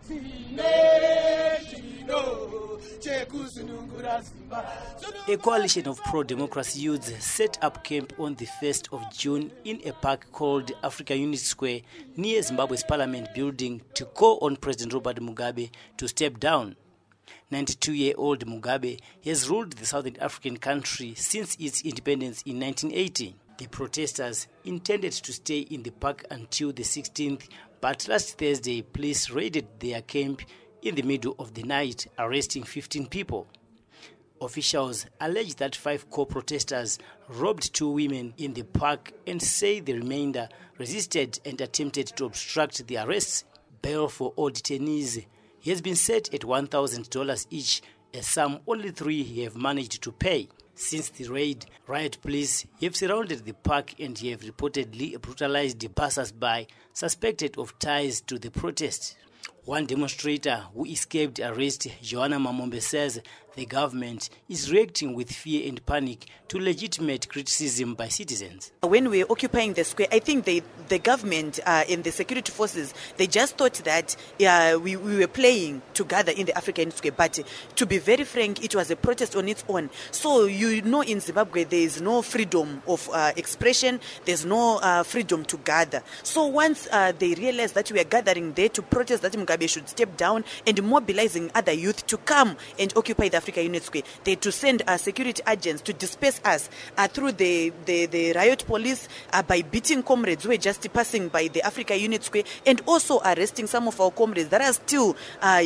A coalition of pro-democracy youths set up camp on the 1st of June in a park called Africa Unity Square near Zimbabwe's parliament building to call on President Robert Mugabe to step down. 92-year-old Mugabe has ruled the Southern African country since its independence in 1980. The protesters intended to stay in the park until the 16th, but last Thursday, police raided their camp in the middle of the night, arresting 15 people. Officials allege that 5 co-protesters robbed 2 women in the park and say the remainder resisted and attempted to obstruct the arrests. Bail for all detainees has been set at $1,000 each, a sum only 3 have managed to pay. Since the raid, riot police have surrounded the park and have reportedly brutalized the passers-by suspected of ties to the protest. One demonstrator who escaped arrest, Joanna Mamombe, says the government is reacting with fear and panic to legitimate criticism by citizens. When we were occupying the square, I think the government and the security forces, they just thought that we were playing together in the African square. But to be very frank, it was a protest on its own. So in Zimbabwe, there is no freedom of expression. There's no freedom to gather. So once they realized that we were gathering there to protest that Mugabe should step down and mobilizing other youth to come and occupy the Africa Unity Square, they to send security agents to disperse us through the riot police by beating comrades who were just passing by the Africa Unity Square, and also arresting some of our comrades that are still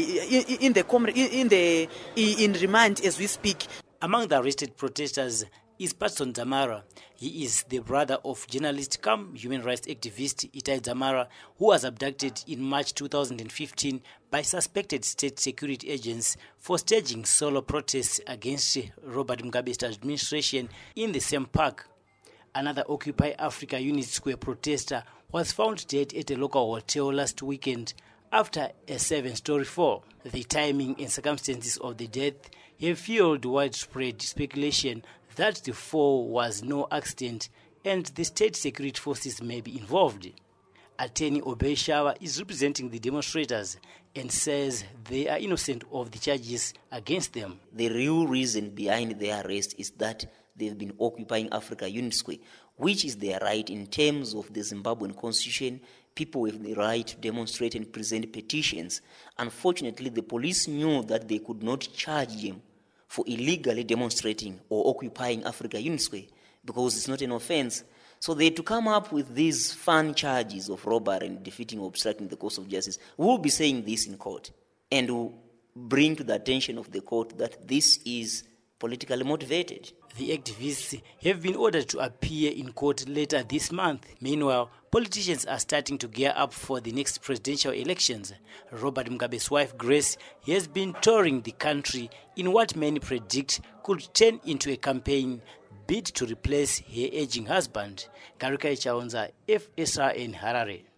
in remand as we speak. Among the arrested protesters is Patson Dzamara. He is the brother of journalist cum human rights activist Itai Dzamara, who was abducted in March 2015 by suspected state security agents for staging solo protests against Robert Mugabe's administration in the same park. Another Occupy Africa Unity Square protester was found dead at a local hotel last weekend after a 7-story fall. The timing and circumstances of the death have fueled widespread speculation that the fall was no accident and the state security forces may be involved. Attorney Obey Shawa is representing the demonstrators and says they are innocent of the charges against them. The real reason behind their arrest is that they've been occupying Africa Unity Square, which is their right in terms of the Zimbabwean constitution. People have the right to demonstrate and present petitions. Unfortunately, the police knew that they could not charge them for illegally demonstrating or occupying Africa Unity Square because it's not an offense. So they had to come up with these fun charges of robbery and defeating or obstructing the course of justice. We will be saying this in court and will bring to the attention of the court that this is politically motivated. The activists have been ordered to appear in court later this month. Meanwhile, politicians are starting to gear up for the next presidential elections. Robert Mugabe's wife, Grace, has been touring the country in what many predict could turn into a campaign bid to replace her aging husband. Garika Chaonza, FSRN Harare.